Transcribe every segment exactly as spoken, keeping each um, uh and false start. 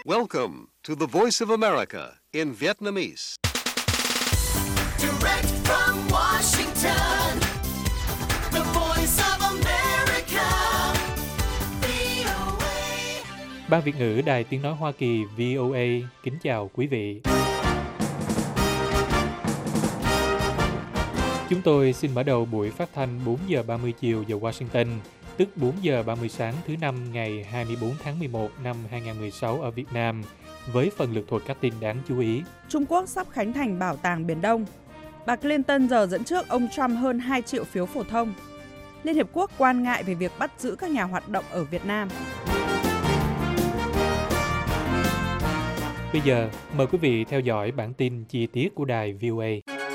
Welcome to the Voice of America in Vietnamese. Direct from Washington, the Voice of America, vê o a. Ban Việt ngữ Đài Tiếng nói Hoa Kỳ vê o a kính chào quý vị. Chúng tôi xin mở đầu buổi phát thanh bốn giờ ba mươi chiều giờ Washington, tức bốn giờ ba mươi sáng thứ năm ngày hai mươi bốn tháng mười một năm hai nghìn không trăm mười sáu ở Việt Nam, với phần lược thuật các tin đáng chú ý. Trung Quốc sắp khánh thành Bảo tàng Biển Đông. Bà Clinton giờ dẫn trước ông Trump hơn hai triệu phiếu phổ thông. Liên Hiệp Quốc quan ngại về việc bắt giữ các nhà hoạt động ở Việt Nam. Bây giờ, mời quý vị theo dõi bản tin chi tiết của đài vê o a.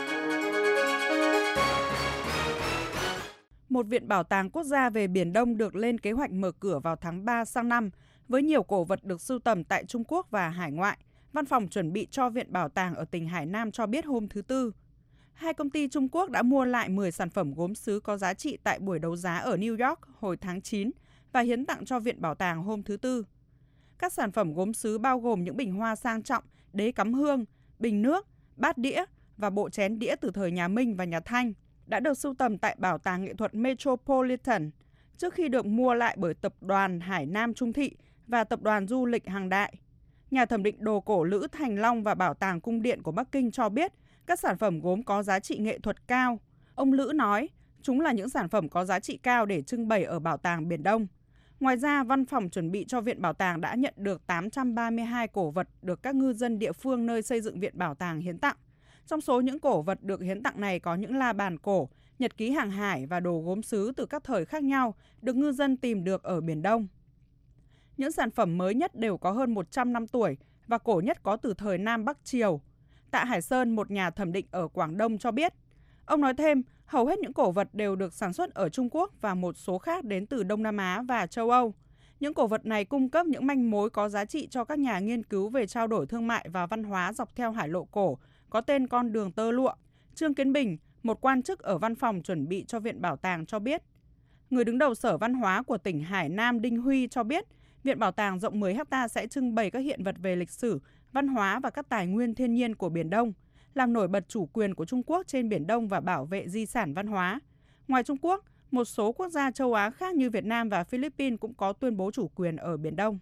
Một viện bảo tàng quốc gia về Biển Đông được lên kế hoạch mở cửa vào tháng ba sang năm, với nhiều cổ vật được sưu tầm tại Trung Quốc và hải ngoại. Văn phòng chuẩn bị cho Viện Bảo tàng ở tỉnh Hải Nam cho biết hôm thứ Tư. Hai công ty Trung Quốc đã mua lại mười sản phẩm gốm sứ có giá trị tại buổi đấu giá ở New York hồi tháng chín và hiến tặng cho Viện Bảo tàng hôm thứ Tư. Các sản phẩm gốm sứ bao gồm những bình hoa sang trọng, đế cắm hương, bình nước, bát đĩa và bộ chén đĩa từ thời nhà Minh và nhà Thanh, đã được sưu tầm tại Bảo tàng nghệ thuật Metropolitan trước khi được mua lại bởi Tập đoàn Hải Nam Trung Thị và Tập đoàn Du lịch Hàng Đại. Nhà thẩm định đồ cổ Lữ Thành Long và Bảo tàng Cung điện của Bắc Kinh cho biết các sản phẩm gốm có giá trị nghệ thuật cao. Ông Lữ nói, chúng là những sản phẩm có giá trị cao để trưng bày ở Bảo tàng Biển Đông. Ngoài ra, văn phòng chuẩn bị cho Viện Bảo tàng đã nhận được tám trăm ba mươi hai cổ vật được các ngư dân địa phương nơi xây dựng Viện Bảo tàng hiến tặng. Trong số những cổ vật được hiến tặng này có những la bàn cổ, nhật ký hàng hải và đồ gốm sứ từ các thời khác nhau được ngư dân tìm được ở Biển Đông. Những sản phẩm mới nhất đều có hơn một trăm năm tuổi và cổ nhất có từ thời Nam Bắc Triều. Tạ Hải Sơn, một nhà thẩm định ở Quảng Đông cho biết. Ông nói thêm, hầu hết những cổ vật đều được sản xuất ở Trung Quốc và một số khác đến từ Đông Nam Á và châu Âu. Những cổ vật này cung cấp những manh mối có giá trị cho các nhà nghiên cứu về trao đổi thương mại và văn hóa dọc theo hải lộ cổ, có tên con đường tơ lụa. Trương Kiến Bình, một quan chức ở văn phòng chuẩn bị cho Viện Bảo tàng cho biết. Người đứng đầu Sở Văn hóa của tỉnh Hải Nam Đinh Huy cho biết, Viện Bảo tàng rộng mười héc ta sẽ trưng bày các hiện vật về lịch sử, văn hóa và các tài nguyên thiên nhiên của Biển Đông, làm nổi bật chủ quyền của Trung Quốc trên Biển Đông và bảo vệ di sản văn hóa. Ngoài Trung Quốc, một số quốc gia châu Á khác như Việt Nam và Philippines cũng có tuyên bố chủ quyền ở Biển Đông.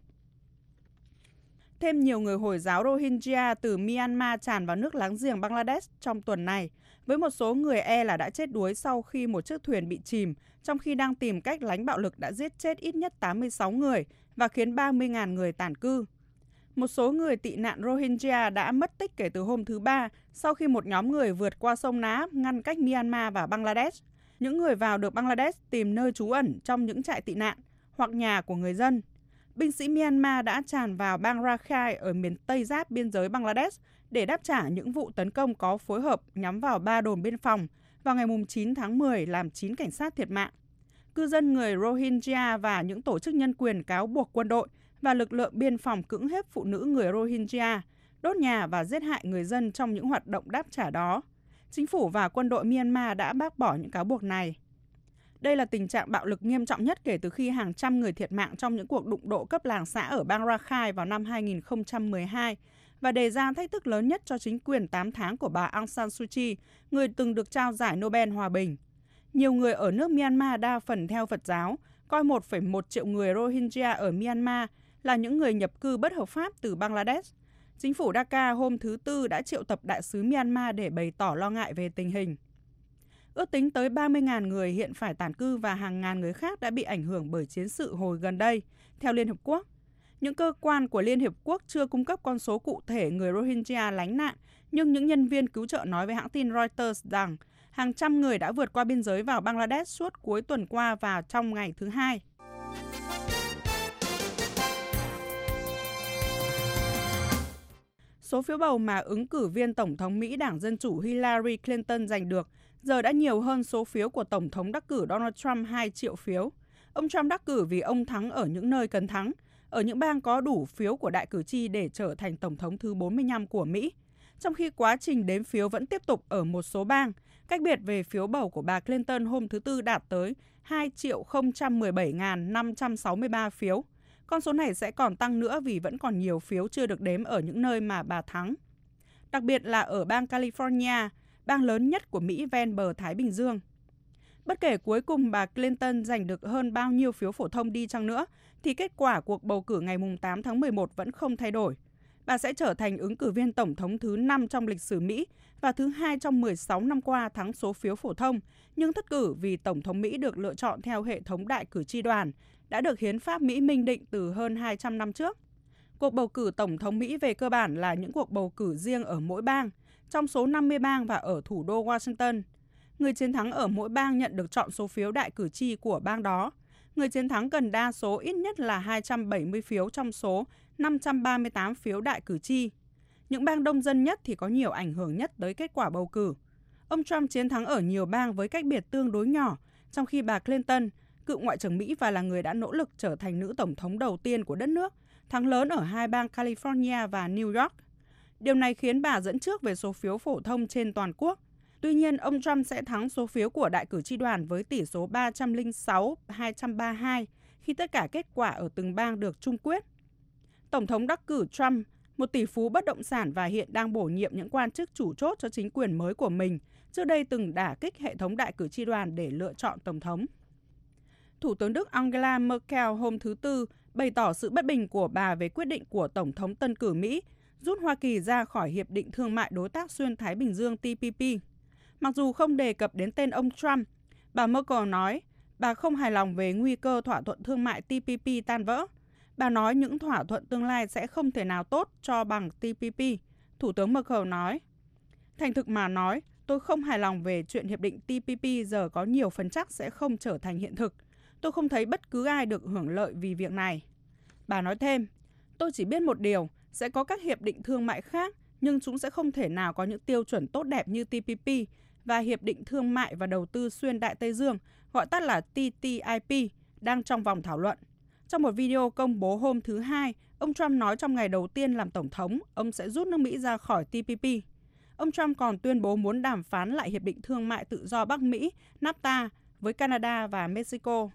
Thêm nhiều người Hồi giáo Rohingya từ Myanmar tràn vào nước láng giềng Bangladesh trong tuần này, với một số người e là đã chết đuối sau khi một chiếc thuyền bị chìm, trong khi đang tìm cách lánh bạo lực đã giết chết ít nhất tám mươi sáu người và khiến ba mươi nghìn người tản cư. Một số người tị nạn Rohingya đã mất tích kể từ hôm thứ Ba sau khi một nhóm người vượt qua sông Náp ngăn cách Myanmar và Bangladesh. Những người vào được Bangladesh tìm nơi trú ẩn trong những trại tị nạn hoặc nhà của người dân. Binh sĩ Myanmar đã tràn vào bang Rakhine ở miền Tây giáp biên giới Bangladesh để đáp trả những vụ tấn công có phối hợp nhắm vào ba đồn biên phòng vào ngày chín tháng mười làm chín cảnh sát thiệt mạng. Cư dân người Rohingya và những tổ chức nhân quyền cáo buộc quân đội và lực lượng biên phòng cưỡng hiếp phụ nữ người Rohingya, đốt nhà và giết hại người dân trong những hoạt động đáp trả đó. Chính phủ và quân đội Myanmar đã bác bỏ những cáo buộc này. Đây là tình trạng bạo lực nghiêm trọng nhất kể từ khi hàng trăm người thiệt mạng trong những cuộc đụng độ cấp làng xã ở bang Rakhine vào năm hai nghìn không trăm mười hai và đề ra thách thức lớn nhất cho chính quyền tám tháng của bà Aung San Suu Kyi, người từng được trao giải Nobel Hòa bình. Nhiều người ở nước Myanmar đa phần theo Phật giáo coi một phẩy một triệu người Rohingya ở Myanmar là những người nhập cư bất hợp pháp từ Bangladesh. Chính phủ Dhaka hôm thứ Tư đã triệu tập đại sứ Myanmar để bày tỏ lo ngại về tình hình. Ước tính tới ba mươi nghìn người hiện phải tản cư và hàng ngàn người khác đã bị ảnh hưởng bởi chiến sự hồi gần đây, theo Liên Hợp Quốc. Những cơ quan của Liên Hiệp Quốc chưa cung cấp con số cụ thể người Rohingya lánh nạn, nhưng những nhân viên cứu trợ nói với hãng tin Reuters rằng hàng trăm người đã vượt qua biên giới vào Bangladesh suốt cuối tuần qua và trong ngày thứ Hai. Số phiếu bầu mà ứng cử viên Tổng thống Mỹ Đảng Dân Chủ Hillary Clinton giành được giờ đã nhiều hơn số phiếu của Tổng thống đắc cử Donald Trump hai triệu phiếu. Ông Trump đắc cử vì ông thắng ở những nơi cần thắng, ở những bang có đủ phiếu của đại cử tri để trở thành Tổng thống thứ bốn mươi lăm của Mỹ. Trong khi quá trình đếm phiếu vẫn tiếp tục ở một số bang, cách biệt về phiếu bầu của bà Clinton hôm thứ Tư đạt tới hai triệu không trăm mười bảy nghìn năm trăm sáu mươi ba phiếu. Con số này sẽ còn tăng nữa vì vẫn còn nhiều phiếu chưa được đếm ở những nơi mà bà thắng. Đặc biệt là ở bang California, bang lớn nhất của Mỹ ven bờ Thái Bình Dương. Bất kể cuối cùng bà Clinton giành được hơn bao nhiêu phiếu phổ thông đi chăng nữa, thì kết quả cuộc bầu cử ngày tám tháng mười một vẫn không thay đổi. Bà sẽ trở thành ứng cử viên tổng thống thứ năm trong lịch sử Mỹ và thứ hai trong mười sáu năm qua thắng số phiếu phổ thông, nhưng thất cử vì Tổng thống Mỹ được lựa chọn theo hệ thống đại cử tri đoàn, đã được hiến pháp Mỹ minh định từ hơn hai trăm năm trước. Cuộc bầu cử Tổng thống Mỹ về cơ bản là những cuộc bầu cử riêng ở mỗi bang, trong số năm mươi bang và ở thủ đô Washington. Người chiến thắng ở mỗi bang nhận được chọn số phiếu đại cử tri của bang đó. Người chiến thắng cần đa số ít nhất là hai trăm bảy mươi phiếu trong số năm trăm ba mươi tám phiếu đại cử tri. Những bang đông dân nhất thì có nhiều ảnh hưởng nhất tới kết quả bầu cử. Ông Trump chiến thắng ở nhiều bang với cách biệt tương đối nhỏ, trong khi bà Clinton, cựu Ngoại trưởng Mỹ và là người đã nỗ lực trở thành nữ tổng thống đầu tiên của đất nước, thắng lớn ở hai bang California và New York. Điều này khiến bà dẫn trước về số phiếu phổ thông trên toàn quốc. Tuy nhiên, ông Trump sẽ thắng số phiếu của đại cử tri đoàn với tỷ số ba trăm lẻ sáu hai trăm ba mươi hai khi tất cả kết quả ở từng bang được chung quyết. Tổng thống đắc cử Trump, một tỷ phú bất động sản và hiện đang bổ nhiệm những quan chức chủ chốt cho chính quyền mới của mình, trước đây từng đả kích hệ thống đại cử tri đoàn để lựa chọn tổng thống. Thủ tướng Đức Angela Merkel hôm thứ Tư bày tỏ sự bất bình của bà về quyết định của Tổng thống tân cử Mỹ rút Hoa Kỳ ra khỏi Hiệp định Thương mại Đối tác Xuyên Thái Bình Dương T P P. Mặc dù không đề cập đến tên ông Trump, bà Merkel nói bà không hài lòng về nguy cơ thỏa thuận thương mại T P P tan vỡ. Bà nói những thỏa thuận tương lai sẽ không thể nào tốt cho bằng T P P. Thủ tướng Merkel nói, thành thực mà nói, tôi không hài lòng về chuyện hiệp định T P P giờ có nhiều phần chắc sẽ không trở thành hiện thực. Tôi không thấy bất cứ ai được hưởng lợi vì việc này. Bà nói thêm, tôi chỉ biết một điều, sẽ có các hiệp định thương mại khác, nhưng chúng sẽ không thể nào có những tiêu chuẩn tốt đẹp như T P P và Hiệp định Thương mại và Đầu tư Xuyên Đại Tây Dương, gọi tắt là T T I P, đang trong vòng thảo luận. Trong một video công bố hôm thứ Hai, ông Trump nói trong ngày đầu tiên làm Tổng thống, ông sẽ rút nước Mỹ ra khỏi T P P. Ông Trump còn tuyên bố muốn đàm phán lại Hiệp định Thương mại Tự do Bắc Mỹ, NAFTA, với Canada và Mexico.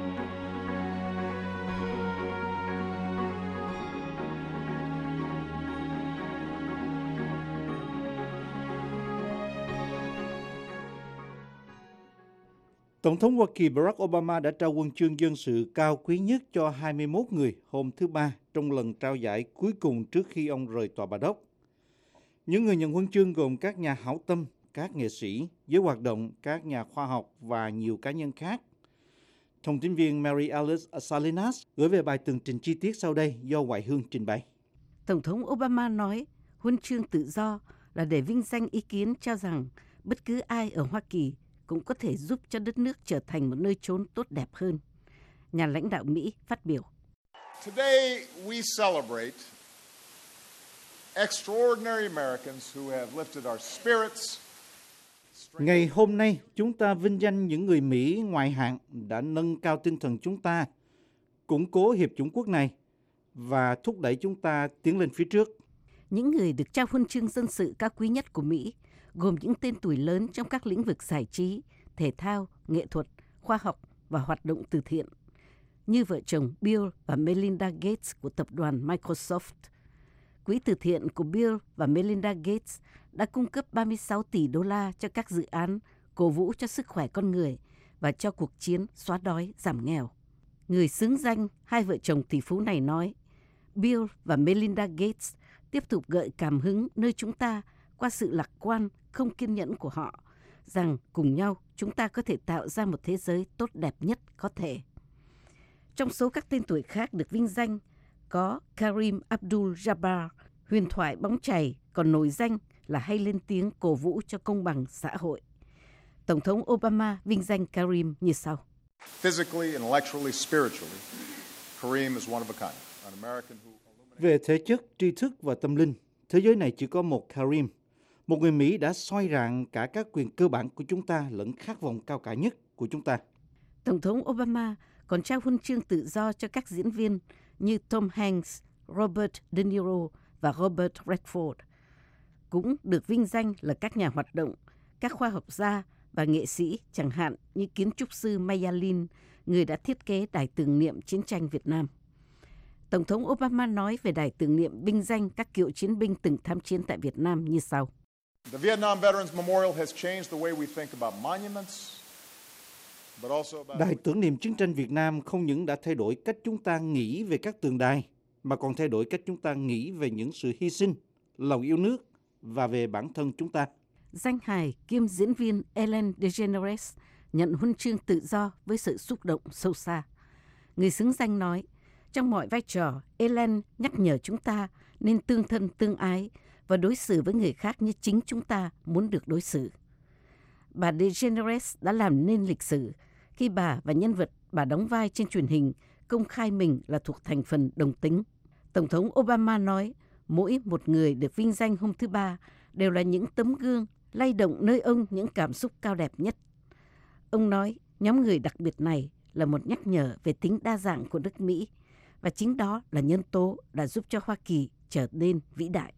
Tổng thống Hoa Kỳ Barack Obama đã trao huân chương dân sự cao quý nhất cho hai mươi mốt người hôm thứ Ba trong lần trao giải cuối cùng trước khi ông rời tòa Bà Đốc. Những người nhận huân chương gồm các nhà hảo tâm, các nghệ sĩ, giới hoạt động, các nhà khoa học và nhiều cá nhân khác. Thông tin viên Mary Alice Salinas gửi về bài tường trình chi tiết sau đây do Hoài Hương trình bày. Tổng thống Obama nói huân chương tự do là để vinh danh ý kiến cho rằng bất cứ ai ở Hoa Kỳ cũng có thể giúp cho đất nước trở thành một nơi chốn tốt đẹp hơn. Nhà lãnh đạo Mỹ phát biểu. Today we celebrate extraordinary Americans who have lifted our spirits. Ngày hôm nay, chúng ta vinh danh những người Mỹ ngoại hạng đã nâng cao tinh thần chúng ta, củng cố hiệp chủng quốc này và thúc đẩy chúng ta tiến lên phía trước. Những người được trao huân chương dân sự cao quý nhất của Mỹ gồm những tên tuổi lớn trong các lĩnh vực giải trí, thể thao, nghệ thuật, khoa học và hoạt động từ thiện, như vợ chồng Bill và Melinda Gates của tập đoàn Microsoft. Quỹ từ thiện của Bill và Melinda Gates đã cung cấp ba mươi sáu tỷ đô la cho các dự án cổ vũ cho sức khỏe con người và cho cuộc chiến xóa đói, giảm nghèo. Người xứng danh hai vợ chồng tỷ phú này nói, Bill và Melinda Gates tiếp tục gợi cảm hứng nơi chúng ta qua sự lạc quan, không kiên nhẫn của họ, rằng cùng nhau chúng ta có thể tạo ra một thế giới tốt đẹp nhất có thể. Trong số các tên tuổi khác được vinh danh, có Kareem Abdul-Jabbar, huyền thoại bóng chày còn nổi danh là hay lên tiếng cổ vũ cho công bằng xã hội. Tổng thống Obama vinh danh Kareem như sau. Physically, intellectually, spiritually, Kareem is one of a kind. An American who... Về thể chất, tri thức và tâm linh, thế giới này chỉ có một Kareem, một người Mỹ đã soi rạng cả các quyền cơ bản của chúng ta lẫn khát vọng cao cả nhất của chúng ta. Tổng thống Obama còn trao huân chương tự do cho các diễn viên như Tom Hanks, Robert De Niro và Robert Redford. Cũng được vinh danh là các nhà hoạt động, các khoa học gia và nghệ sĩ, chẳng hạn như kiến trúc sư Maya Lin, người đã thiết kế đài tưởng niệm chiến tranh Việt Nam. Tổng thống Obama nói về đài tưởng niệm vinh danh các cựu chiến binh từng tham chiến tại Việt Nam như sau. The Vietnam Veterans Memorial has changed the way we think about monuments, but also about... Đài tưởng niệm chiến tranh Việt Nam không những đã thay đổi cách chúng ta nghĩ về các tượng đài, mà còn thay đổi cách chúng ta nghĩ về những sự hy sinh, lòng yêu nước và về bản thân chúng ta. Danh hài kiêm diễn viên Ellen DeGeneres nhận huân chương tự do với sự xúc động sâu xa. Người xứng danh nói, trong mọi vai trò, Ellen nhắc nhở chúng ta nên tương thân tương ái và đối xử với người khác như chính chúng ta muốn được đối xử. Bà DeGeneres đã làm nên lịch sử khi bà và nhân vật bà đóng vai trên truyền hình công khai mình là thuộc thành phần đồng tính. Tổng thống Obama nói, mỗi một người được vinh danh hôm thứ Ba đều là những tấm gương lay động nơi ông những cảm xúc cao đẹp nhất. Ông nói, nhóm người đặc biệt này là một nhắc nhở về tính đa dạng của nước Mỹ, và chính đó là nhân tố đã giúp cho Hoa Kỳ trở nên vĩ đại.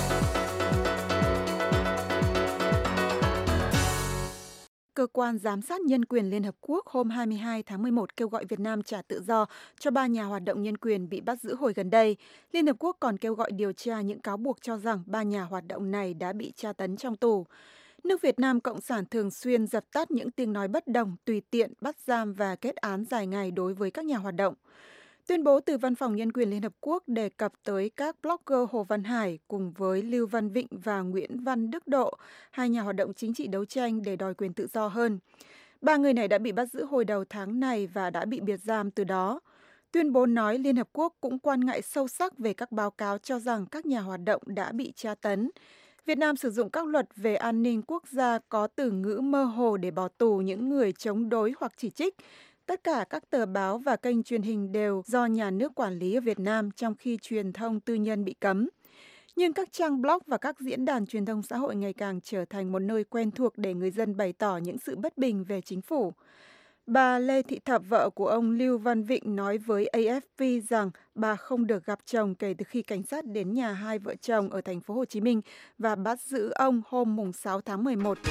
Cơ quan Giám sát Nhân quyền Liên Hợp Quốc hôm hai mươi hai tháng mười một kêu gọi Việt Nam trả tự do cho ba nhà hoạt động nhân quyền bị bắt giữ hồi gần đây. Liên Hợp Quốc còn kêu gọi điều tra những cáo buộc cho rằng ba nhà hoạt động này đã bị tra tấn trong tù. Nước Việt Nam Cộng sản thường xuyên dập tắt những tiếng nói bất đồng, tùy tiện bắt giam và kết án dài ngày đối với các nhà hoạt động. Tuyên bố từ Văn phòng Nhân quyền Liên Hợp Quốc đề cập tới các blogger Hồ Văn Hải cùng với Lưu Văn Vịnh và Nguyễn Văn Đức Độ, hai nhà hoạt động chính trị đấu tranh để đòi quyền tự do hơn. Ba người này đã bị bắt giữ hồi đầu tháng này và đã bị biệt giam từ đó. Tuyên bố nói Liên Hợp Quốc cũng quan ngại sâu sắc về các báo cáo cho rằng các nhà hoạt động đã bị tra tấn. Việt Nam sử dụng các luật về an ninh quốc gia có từ ngữ mơ hồ để bỏ tù những người chống đối hoặc chỉ trích. Tất cả các tờ báo và kênh truyền hình đều do nhà nước quản lý ở Việt Nam, trong khi truyền thông tư nhân bị cấm. Nhưng các trang blog và các diễn đàn truyền thông xã hội ngày càng trở thành một nơi quen thuộc để người dân bày tỏ những sự bất bình về chính phủ. Bà Lê Thị Thập, vợ của ông Lưu Văn Vịnh, nói với A F P rằng bà không được gặp chồng kể từ khi cảnh sát đến nhà hai vợ chồng ở thành phố Hồ Chí Minh và bắt giữ ông hôm mùng sáu tháng mười một.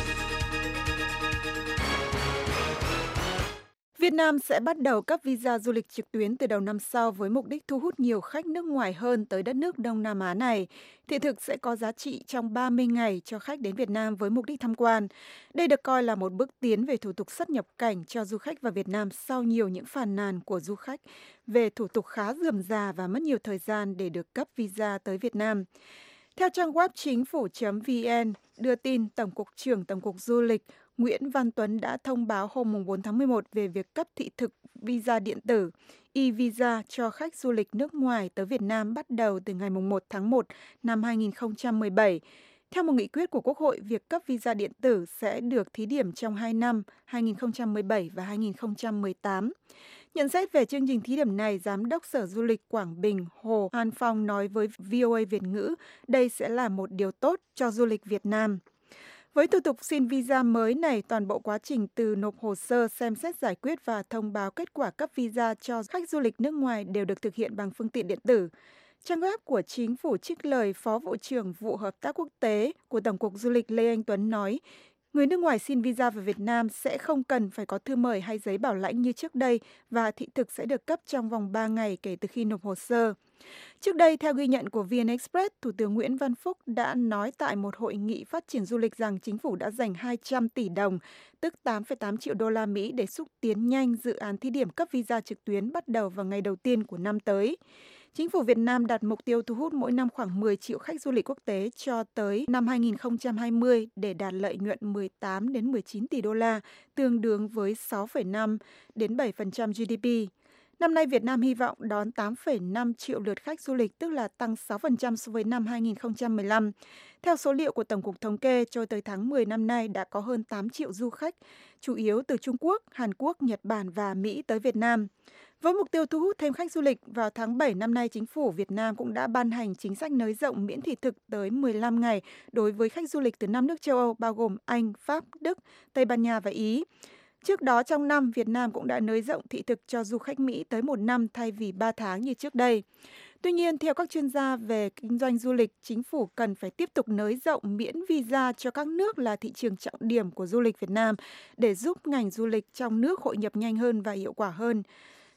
Việt Nam sẽ bắt đầu cấp visa du lịch trực tuyến từ đầu năm sau với mục đích thu hút nhiều khách nước ngoài hơn tới đất nước Đông Nam Á này. Thị thực sẽ có giá trị trong ba mươi ngày cho khách đến Việt Nam với mục đích tham quan. Đây được coi là một bước tiến về thủ tục xuất nhập cảnh cho du khách vào Việt Nam sau nhiều những phàn nàn của du khách về thủ tục khá rườm rà và mất nhiều thời gian để được cấp visa tới Việt Nam. Theo trang web chính phủ chấm vn đưa tin, Tổng cục trưởng Tổng cục Du lịch Nguyễn Văn Tuấn đã thông báo hôm bốn tháng mười một về việc cấp thị thực visa điện tử e-visa cho khách du lịch nước ngoài tới Việt Nam bắt đầu từ ngày một tháng một năm hai nghìn không trăm mười bảy. Theo một nghị quyết của Quốc hội, việc cấp visa điện tử sẽ được thí điểm trong hai năm hai nghìn không trăm mười bảy và hai nghìn không trăm mười tám. Nhận xét về chương trình thí điểm này, Giám đốc Sở Du lịch Quảng Bình Hồ An Phong nói với vê o a Việt ngữ đây sẽ là một điều tốt cho du lịch Việt Nam. Với thủ tục xin visa mới này, toàn bộ quá trình từ nộp hồ sơ, xem xét giải quyết và thông báo kết quả cấp visa cho khách du lịch nước ngoài đều được thực hiện bằng phương tiện điện tử. Trang web của chính phủ trích lời Phó Vụ trưởng Vụ Hợp tác Quốc tế của Tổng cục Du lịch Lê Anh Tuấn nói, người nước ngoài xin visa vào Việt Nam sẽ không cần phải có thư mời hay giấy bảo lãnh như trước đây và thị thực sẽ được cấp trong vòng ba ngày kể từ khi nộp hồ sơ. Trước đây, theo ghi nhận của vê en Express, Thủ tướng Nguyễn Văn Phúc đã nói tại một hội nghị phát triển du lịch rằng chính phủ đã dành hai trăm tỷ đồng, tức tám phẩy tám triệu đô la Mỹ để xúc tiến nhanh dự án thí điểm cấp visa trực tuyến bắt đầu vào ngày đầu tiên của năm tới. Chính phủ Việt Nam đặt mục tiêu thu hút mỗi năm khoảng mười triệu khách du lịch quốc tế cho tới năm hai nghìn không trăm hai mươi để đạt lợi nhuận mười tám đến mười chín tỷ đô la, tương đương với sáu phẩy năm đến bảy phần trăm giê đê pê. Năm nay, Việt Nam hy vọng đón tám phẩy năm triệu lượt khách du lịch, tức là tăng sáu phần trăm so với năm hai nghìn không trăm mười lăm. Theo số liệu của Tổng cục Thống kê, cho tới tháng mười năm nay đã có hơn tám triệu du khách, chủ yếu từ Trung Quốc, Hàn Quốc, Nhật Bản và Mỹ tới Việt Nam. Với mục tiêu thu hút thêm khách du lịch, vào tháng bảy năm nay, chính phủ Việt Nam cũng đã ban hành chính sách nới rộng miễn thị thực tới mười lăm ngày đối với khách du lịch từ năm nước châu Âu, bao gồm Anh, Pháp, Đức, Tây Ban Nha và Ý. Trước đó trong năm, Việt Nam cũng đã nới rộng thị thực cho du khách Mỹ tới một năm thay vì ba tháng như trước đây. Tuy nhiên, theo các chuyên gia về kinh doanh du lịch, chính phủ cần phải tiếp tục nới rộng miễn visa cho các nước là thị trường trọng điểm của du lịch Việt Nam để giúp ngành du lịch trong nước hội nhập nhanh hơn và hiệu quả hơn.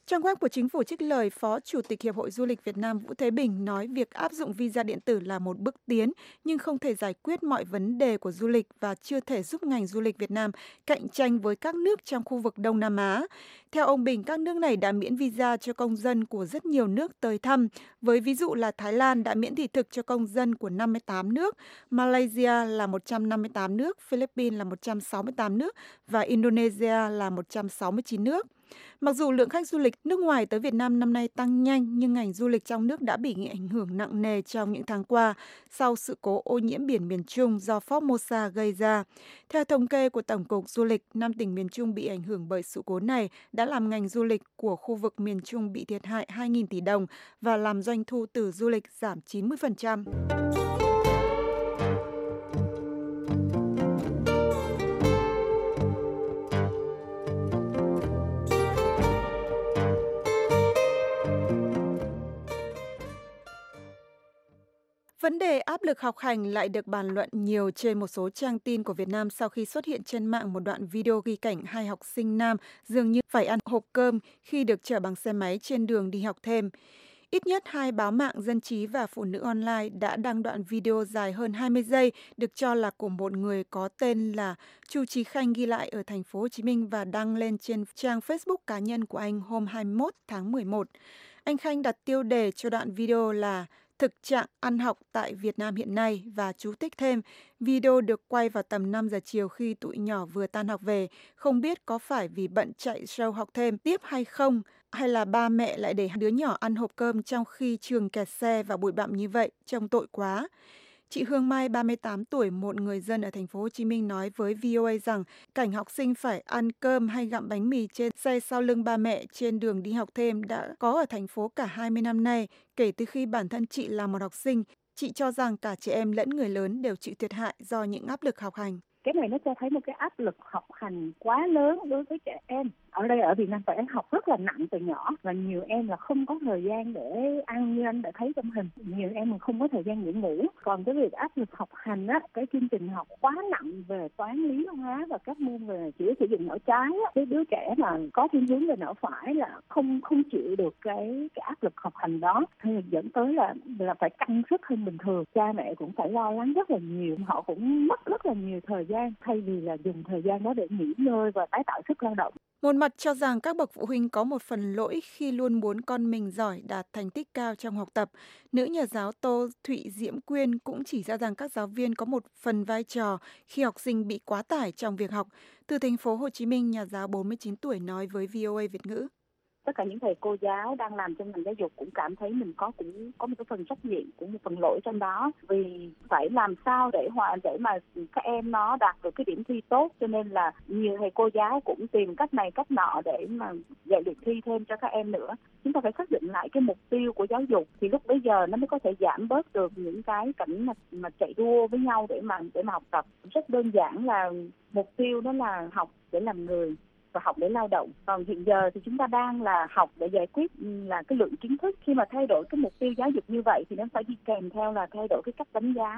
Trang web của chính phủ trích lời Phó Chủ tịch Hiệp hội Du lịch Việt Nam Vũ Thế Bình nói việc áp dụng visa điện tử là một bước tiến nhưng không thể giải quyết mọi vấn đề của du lịch và chưa thể giúp ngành du lịch Việt Nam cạnh tranh với các nước trong khu vực Đông Nam Á. Theo ông Bình, các nước này đã miễn visa cho công dân của rất nhiều nước tới thăm, với ví dụ là Thái Lan đã miễn thị thực cho công dân của năm mươi tám nước, Malaysia là một trăm năm mươi tám nước, Philippines là một trăm sáu mươi tám nước và Indonesia là một trăm sáu mươi chín nước. Mặc dù lượng khách du lịch nước ngoài tới Việt Nam năm nay tăng nhanh, nhưng ngành du lịch trong nước đã bị ảnh hưởng nặng nề trong những tháng qua sau sự cố ô nhiễm biển miền Trung do Formosa gây ra. Theo thống kê của Tổng cục Du lịch, năm tỉnh miền Trung bị ảnh hưởng bởi sự cố này đã làm ngành du lịch của khu vực miền Trung bị thiệt hại hai nghìn tỷ đồng và làm doanh thu từ du lịch giảm chín mươi phần trăm. Vấn đề áp lực học hành lại được bàn luận nhiều trên một số trang tin của Việt Nam sau khi xuất hiện trên mạng một đoạn video ghi cảnh hai học sinh nam dường như phải ăn hộp cơm khi được chở bằng xe máy trên đường đi học thêm. Ít nhất hai báo mạng Dân trí và Phụ nữ online đã đăng đoạn video dài hơn hai mươi giây được cho là của một người có tên là Chu Chí Khanh ghi lại ở thành phố Hồ Chí Minh và đăng lên trên trang Facebook cá nhân của anh hôm hai mươi mốt tháng mười một. Anh Khanh đặt tiêu đề cho đoạn video là Thực trạng ăn học tại Việt Nam hiện nay và chú thích thêm, video được quay vào tầm năm giờ chiều khi tụi nhỏ vừa tan học về, không biết có phải vì bận chạy show học thêm tiếp hay không, hay là ba mẹ lại để đứa nhỏ ăn hộp cơm trong khi trường kẹt xe và bụi bặm như vậy, trông tội quá. Chị Hương Mai, ba mươi tám tuổi, một người dân ở thành phố Hồ Chí Minh nói với vê o a rằng cảnh học sinh phải ăn cơm hay gặm bánh mì trên xe sau lưng ba mẹ trên đường đi học thêm đã có ở thành phố cả hai mươi năm nay, kể từ khi bản thân chị là một học sinh. Chị cho rằng cả trẻ em lẫn người lớn đều chịu thiệt hại do những áp lực học hành. Cái này nó cho thấy một cái áp lực học hành quá lớn đối với trẻ em. Ở đây ở Việt Nam phải học rất là nặng từ nhỏ và nhiều em là không có thời gian để ăn như anh đã thấy trong hình. Nhiều em không có thời gian nghỉ ngủ. Còn cái việc áp lực học hành á, cái chương trình học quá nặng về toán, lý, hóa và các môn về chỉ sử dụng não trái á, cái đứa trẻ mà có thiên hướng về não phải là không không chịu được cái cái áp lực học hành đó, thì dẫn tới là là phải căng sức hơn bình thường. Cha mẹ cũng phải lo lắng rất là nhiều, họ cũng mất rất là nhiều thời gian thay vì là dùng thời gian đó để nghỉ ngơi và tái tạo sức lao động. Một mặt cho rằng các bậc phụ huynh có một phần lỗi khi luôn muốn con mình giỏi, đạt thành tích cao trong học tập. Nữ nhà giáo Tô Thụy Diễm Quyên cũng chỉ ra rằng các giáo viên có một phần vai trò khi học sinh bị quá tải trong việc học. Từ thành phố Hồ Chí Minh, nhà giáo bốn mươi chín tuổi nói với vê o a Việt ngữ. Tất cả những thầy cô giáo đang làm trong ngành giáo dục cũng cảm thấy mình có cũng có một cái phần trách nhiệm, cũng một phần lỗi trong đó, vì phải làm sao để hòa để mà các em nó đạt được cái điểm thi tốt, cho nên là nhiều thầy cô giáo cũng tìm cách này cách nọ để mà dạy được thi thêm cho các em nữa. Chúng ta phải xác định lại cái mục tiêu của giáo dục thì lúc bấy giờ nó mới có thể giảm bớt được những cái cảnh mà, mà chạy đua với nhau để mà để mà học tập. Rất đơn giản là mục tiêu đó là học để làm người và học để lao động. Còn hiện giờ thì chúng ta đang là học để giải quyết là cái lượng kiến thức. Khi mà thay đổi cái mục tiêu giáo dục như vậy thì nó phải đi kèm theo là thay đổi cái cách đánh giá.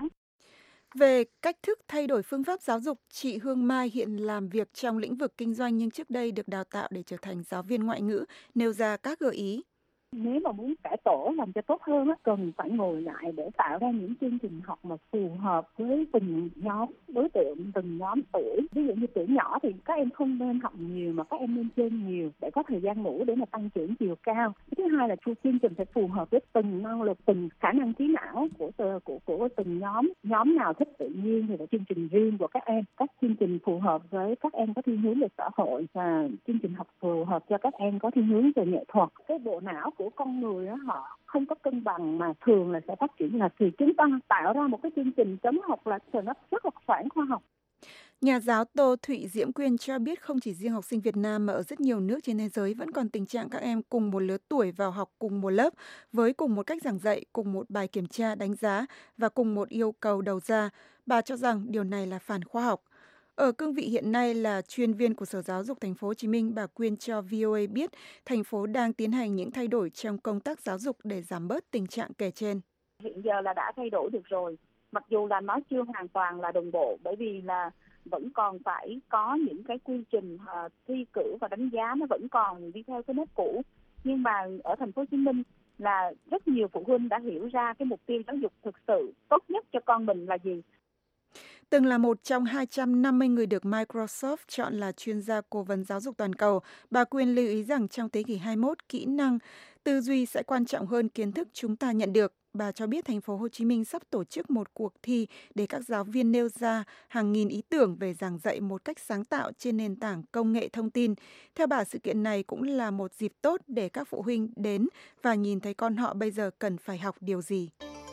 Về cách thức thay đổi phương pháp giáo dục, chị Hương Mai hiện làm việc trong lĩnh vực kinh doanh nhưng trước đây được đào tạo để trở thành giáo viên ngoại ngữ, nêu ra các gợi ý. Nếu mà muốn cải tổ làm cho tốt hơn á, cần phải ngồi lại để tạo ra những chương trình học mà phù hợp với từng nhóm đối tượng, từng nhóm tuổi. Ví dụ như tuổi nhỏ thì các em không nên học nhiều mà các em nên chơi nhiều để có thời gian ngủ để mà tăng trưởng chiều cao. Thứ hai là chương trình phải phù hợp với từng năng lực, từng khả năng trí não của của của từng nhóm. Nhóm nào thích tự nhiên thì là chương trình riêng của các em. Các chương trình phù hợp với các em có thiên hướng về xã hội và chương trình học phù hợp cho các em có thiên hướng về nghệ thuật. Cái bộ não của con người đó, họ không có cân bằng mà thường là sẽ phát triển là thì chúng ta tạo ra một cái chương trình chấm học là nó rất là phản khoa học. Nhà giáo Tô Thụy Diễm Quyên cho biết không chỉ riêng học sinh Việt Nam mà ở rất nhiều nước trên thế giới vẫn còn tình trạng các em cùng một lứa tuổi vào học cùng một lớp với cùng một cách giảng dạy, cùng một bài kiểm tra đánh giá và cùng một yêu cầu đầu ra. Bà cho rằng điều này là phản khoa học. Ở cương vị hiện nay là chuyên viên của Sở Giáo dục Thành phố Hồ Chí Minh, bà Quyên cho vê o a biết thành phố đang tiến hành những thay đổi trong công tác giáo dục để giảm bớt tình trạng kể trên. Hiện giờ là đã thay đổi được rồi, mặc dù là nó chưa hoàn toàn là đồng bộ, bởi vì là vẫn còn phải có những cái quy trình uh, thi cử và đánh giá nó vẫn còn đi theo cái nếp cũ. Nhưng mà ở thành phố Hồ Chí Minh là rất nhiều phụ huynh đã hiểu ra cái mục tiêu giáo dục thực sự tốt nhất cho con mình là gì. Từng là một trong hai trăm năm mươi người được Microsoft chọn là chuyên gia cố vấn giáo dục toàn cầu, bà Quyên lưu ý rằng trong thế kỷ hai mươi mốt, kỹ năng, tư duy sẽ quan trọng hơn kiến thức chúng ta nhận được. Bà cho biết thành phố Hồ Chí Minh sắp tổ chức một cuộc thi để các giáo viên nêu ra hàng nghìn ý tưởng về giảng dạy một cách sáng tạo trên nền tảng công nghệ thông tin. Theo bà, sự kiện này cũng là một dịp tốt để các phụ huynh đến và nhìn thấy con họ bây giờ cần phải học điều gì.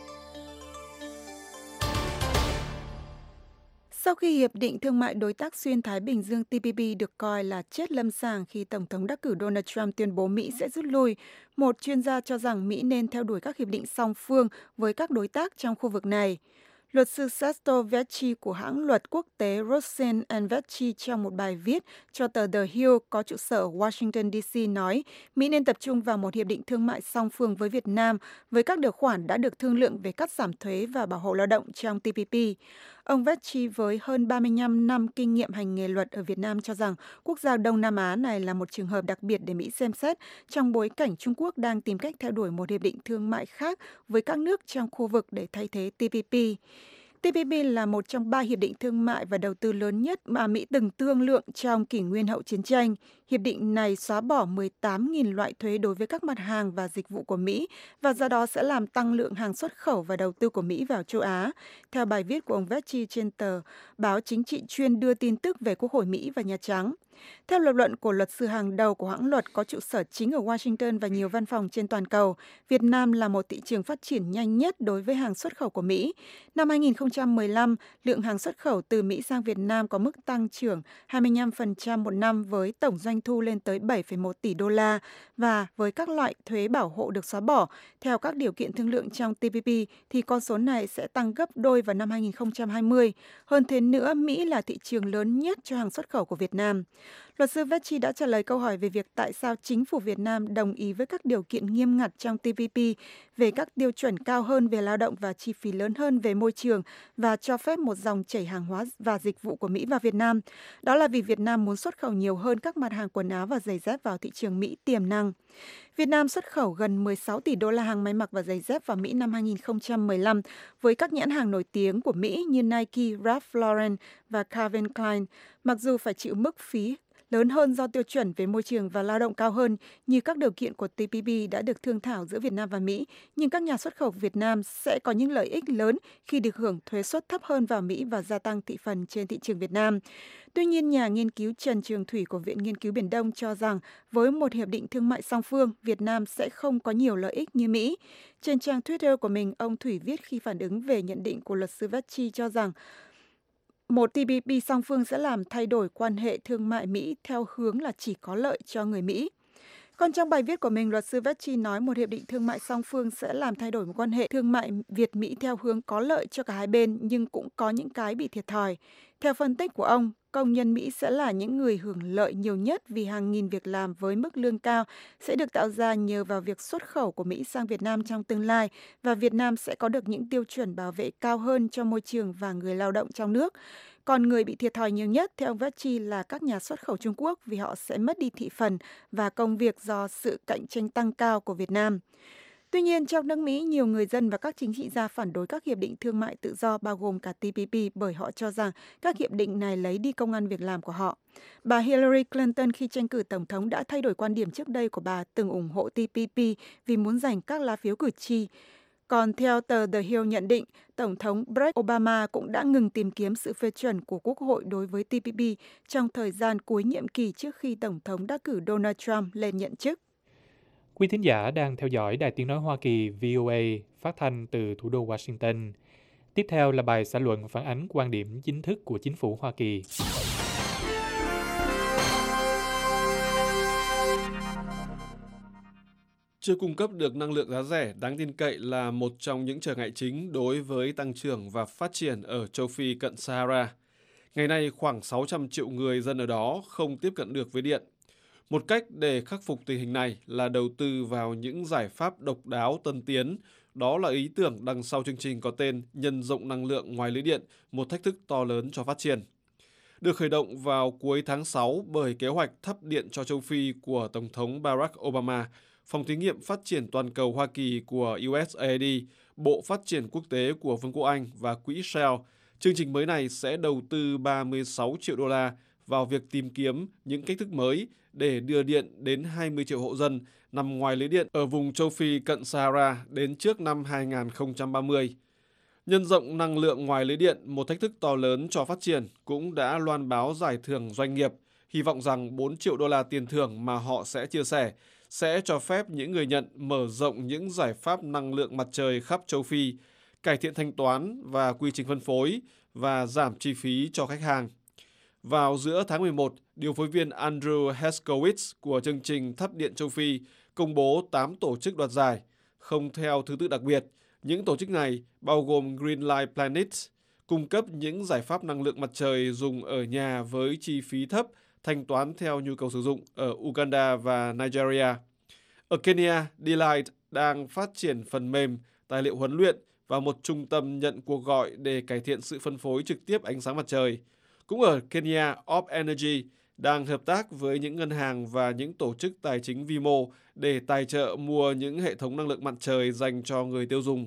Sau khi Hiệp định Thương mại Đối tác Xuyên Thái Bình Dương T P P được coi là chết lâm sàng khi Tổng thống đắc cử Donald Trump tuyên bố Mỹ sẽ rút lui, một chuyên gia cho rằng Mỹ nên theo đuổi các hiệp định song phương với các đối tác trong khu vực này. Luật sư Sesto Vecchi của hãng luật quốc tế Rosen and Vecchi trong một bài viết cho tờ The Hill có trụ sở ở Washington D C nói Mỹ nên tập trung vào một hiệp định thương mại song phương với Việt Nam với các điều khoản đã được thương lượng về cắt giảm thuế và bảo hộ lao động trong T P P. Ông Vecchi với hơn ba mươi lăm năm kinh nghiệm hành nghề luật ở Việt Nam cho rằng quốc gia Đông Nam Á này là một trường hợp đặc biệt để Mỹ xem xét trong bối cảnh Trung Quốc đang tìm cách theo đuổi một hiệp định thương mại khác với các nước trong khu vực để thay thế T P P. T P P là một trong ba hiệp định thương mại và đầu tư lớn nhất mà Mỹ từng thương lượng trong kỷ nguyên hậu chiến tranh. Hiệp định này xóa bỏ mười tám nghìn loại thuế đối với các mặt hàng và dịch vụ của Mỹ và do đó sẽ làm tăng lượng hàng xuất khẩu và đầu tư của Mỹ vào châu Á. Theo bài viết của ông Vecchi trên tờ báo chính trị chuyên đưa tin tức về Quốc hội Mỹ và Nhà Trắng. Theo lập luận của luật sư hàng đầu của hãng luật có trụ sở chính ở Washington và nhiều văn phòng trên toàn cầu, Việt Nam là một thị trường phát triển nhanh nhất đối với hàng xuất khẩu của Mỹ. Năm hai nghìn không trăm mười lăm, lượng hàng xuất khẩu từ Mỹ sang Việt Nam có mức tăng trưởng hai mươi lăm phần trăm một năm với tổng doanh thu lên tới bảy phẩy một tỷ đô la và với các loại thuế bảo hộ được xóa bỏ, theo các điều kiện thương lượng trong T P P thì con số này sẽ tăng gấp đôi vào năm hai nghìn không trăm hai mươi. Hơn thế nữa, Mỹ là thị trường lớn nhất cho hàng xuất khẩu của Việt Nam. Luật sư Vecchi đã trả lời câu hỏi về việc tại sao chính phủ Việt Nam đồng ý với các điều kiện nghiêm ngặt trong T P P về các tiêu chuẩn cao hơn về lao động và chi phí lớn hơn về môi trường và cho phép một dòng chảy hàng hóa và dịch vụ của Mỹ vào Việt Nam. Đó là vì Việt Nam muốn xuất khẩu nhiều hơn các mặt hàng quần áo và giày dép vào thị trường Mỹ tiềm năng. Việt Nam xuất khẩu gần mười sáu tỷ đô la hàng may mặc và giày dép vào Mỹ năm hai nghìn không trăm mười lăm với các nhãn hàng nổi tiếng của Mỹ như Nike, Ralph Lauren và Calvin Klein, mặc dù phải chịu mức phí lớn hơn do tiêu chuẩn về môi trường và lao động cao hơn như các điều kiện của T P P đã được thương thảo giữa Việt Nam và Mỹ, nhưng các nhà xuất khẩu Việt Nam sẽ có những lợi ích lớn khi được hưởng thuế suất thấp hơn vào Mỹ và gia tăng thị phần trên thị trường Việt Nam. Tuy nhiên, nhà nghiên cứu Trần Trường Thủy của Viện Nghiên cứu Biển Đông cho rằng với một hiệp định thương mại song phương, Việt Nam sẽ không có nhiều lợi ích như Mỹ. Trên trang Twitter của mình, ông Thủy viết khi phản ứng về nhận định của luật sư Vecchi cho rằng một T P P song phương sẽ làm thay đổi quan hệ thương mại Mỹ theo hướng là chỉ có lợi cho người Mỹ. Còn trong bài viết của mình, luật sư Vecchi nói một hiệp định thương mại song phương sẽ làm thay đổi một quan hệ thương mại Việt-Mỹ theo hướng có lợi cho cả hai bên, nhưng cũng có những cái bị thiệt thòi. Theo phân tích của ông, công nhân Mỹ sẽ là những người hưởng lợi nhiều nhất vì hàng nghìn việc làm với mức lương cao sẽ được tạo ra nhờ vào việc xuất khẩu của Mỹ sang Việt Nam trong tương lai và Việt Nam sẽ có được những tiêu chuẩn bảo vệ cao hơn cho môi trường và người lao động trong nước. Còn người bị thiệt thòi nhiều nhất theo ông Vecchi là các nhà xuất khẩu Trung Quốc vì họ sẽ mất đi thị phần và công việc do sự cạnh tranh tăng cao của Việt Nam. Tuy nhiên, trong nước Mỹ, nhiều người dân và các chính trị gia phản đối các hiệp định thương mại tự do bao gồm cả T P P bởi họ cho rằng các hiệp định này lấy đi công ăn việc làm của họ. Bà Hillary Clinton khi tranh cử Tổng thống đã thay đổi quan điểm trước đây của bà từng ủng hộ T P P vì muốn giành các lá phiếu cử tri. Còn theo tờ The Hill nhận định, Tổng thống Barack Obama cũng đã ngừng tìm kiếm sự phê chuẩn của Quốc hội đối với T P P trong thời gian cuối nhiệm kỳ trước khi Tổng thống đắc cử Donald Trump lên nhận chức. Quý thính giả đang theo dõi Đài Tiếng Nói Hoa Kỳ V O A phát thanh từ thủ đô Washington. Tiếp theo là bài xã luận phản ánh quan điểm chính thức của chính phủ Hoa Kỳ. Chưa cung cấp được năng lượng giá rẻ đáng tin cậy là một trong những trở ngại chính đối với tăng trưởng và phát triển ở châu Phi cận Sahara. Ngày nay, khoảng sáu trăm triệu người dân ở đó không tiếp cận được với điện. Một cách để khắc phục tình hình này là đầu tư vào những giải pháp độc đáo tân tiến. Đó là ý tưởng đằng sau chương trình có tên Nhân rộng năng lượng ngoài lưới điện, một thách thức to lớn cho phát triển. Được khởi động vào cuối tháng sáu bởi kế hoạch thắp điện cho châu Phi của Tổng thống Barack Obama, Phòng thí nghiệm phát triển toàn cầu Hoa Kỳ của u ét a i đê, Bộ Phát triển Quốc tế của Vương quốc Anh và Quỹ Shell, chương trình mới này sẽ đầu tư ba mươi sáu triệu đô la vào việc tìm kiếm những cách thức mới để đưa điện đến hai mươi triệu hộ dân nằm ngoài lưới điện ở vùng châu Phi cận Sahara đến trước năm hai không ba mươi. Nhân rộng năng lượng ngoài lưới điện, một thách thức to lớn cho phát triển, cũng đã loan báo giải thưởng doanh nghiệp, hy vọng rằng bốn triệu đô la tiền thưởng mà họ sẽ chia sẻ sẽ cho phép những người nhận mở rộng những giải pháp năng lượng mặt trời khắp châu Phi, cải thiện thanh toán và quy trình phân phối và giảm chi phí cho khách hàng. Vào giữa tháng mười một, điều phối viên Andrew Heskowitz của chương trình Thắp điện châu Phi công bố tám tổ chức đoạt giải, không theo thứ tự đặc biệt. Những tổ chức này bao gồm Greenlight Planet, cung cấp những giải pháp năng lượng mặt trời dùng ở nhà với chi phí thấp, thanh toán theo nhu cầu sử dụng ở Uganda và Nigeria. Ở Kenya, Delight đang phát triển phần mềm, tài liệu huấn luyện và một trung tâm nhận cuộc gọi để cải thiện sự phân phối trực tiếp ánh sáng mặt trời. Cũng ở Kenya, Op Energy đang hợp tác với những ngân hàng và những tổ chức tài chính vi mô để tài trợ mua những hệ thống năng lượng mặt trời dành cho người tiêu dùng.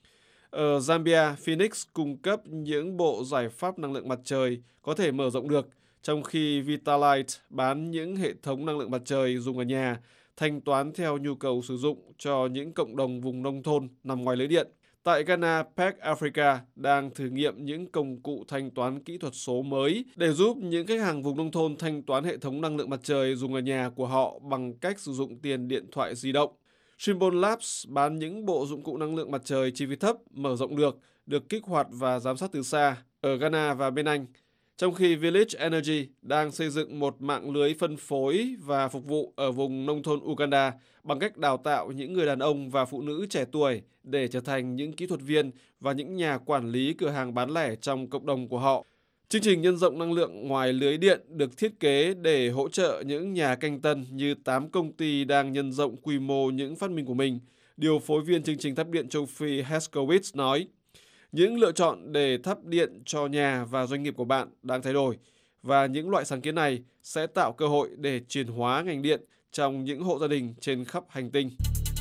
Ở Zambia, Phoenix cung cấp những bộ giải pháp năng lượng mặt trời có thể mở rộng được, trong khi Vitalight bán những hệ thống năng lượng mặt trời dùng ở nhà, thanh toán theo nhu cầu sử dụng cho những cộng đồng vùng nông thôn nằm ngoài lưới điện. Tại Ghana, Pac Africa đang thử nghiệm những công cụ thanh toán kỹ thuật số mới để giúp những khách hàng vùng nông thôn thanh toán hệ thống năng lượng mặt trời dùng ở nhà của họ bằng cách sử dụng tiền điện thoại di động. Trimble Labs bán những bộ dụng cụ năng lượng mặt trời chi phí thấp, mở rộng được, được kích hoạt và giám sát từ xa ở Ghana và bên Anh. Trong khi Village Energy đang xây dựng một mạng lưới phân phối và phục vụ ở vùng nông thôn Uganda bằng cách đào tạo những người đàn ông và phụ nữ trẻ tuổi để trở thành những kỹ thuật viên và những nhà quản lý cửa hàng bán lẻ trong cộng đồng của họ. Chương trình nhân rộng năng lượng ngoài lưới điện được thiết kế để hỗ trợ những nhà canh tân như tám công ty đang nhân rộng quy mô những phát minh của mình. Điều phối viên chương trình Thắp điện châu Phi Heskowitz nói, những lựa chọn để thắp điện cho nhà và doanh nghiệp của bạn đang thay đổi, và những loại sáng kiến này sẽ tạo cơ hội để chuyển hóa ngành điện trong những hộ gia đình trên khắp hành tinh.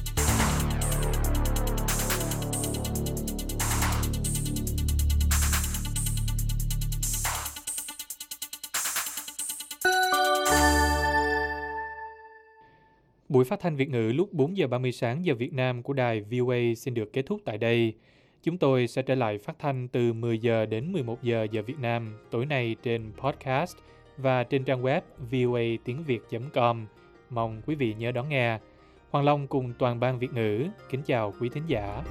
Buổi phát thanh Việt ngữ lúc bốn giờ ba mươi sáng giờ Việt Nam của đài vê o a xin được kết thúc tại đây. Chúng tôi sẽ trở lại phát thanh từ mười giờ đến mười một giờ giờ Việt Nam tối nay trên podcast và trên trang web v o a tiếng việt chấm com. Mong quý vị nhớ đón nghe. Hoàng Long cùng toàn ban Việt ngữ kính chào quý thính giả.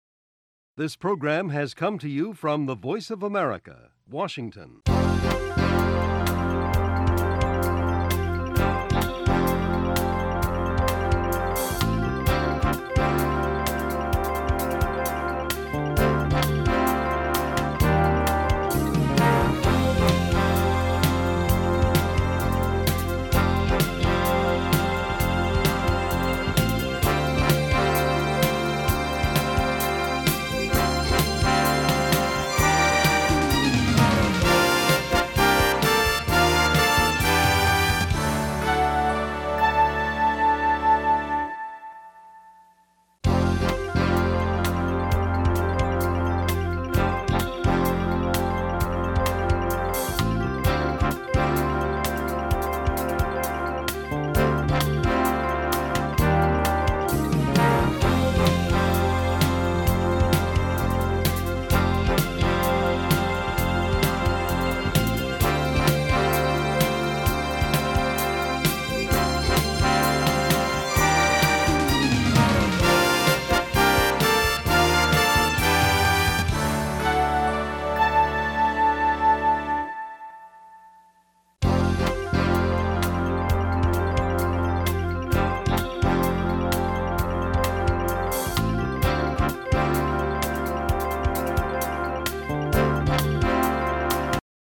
This program has come to you from the Voice of America, Washington.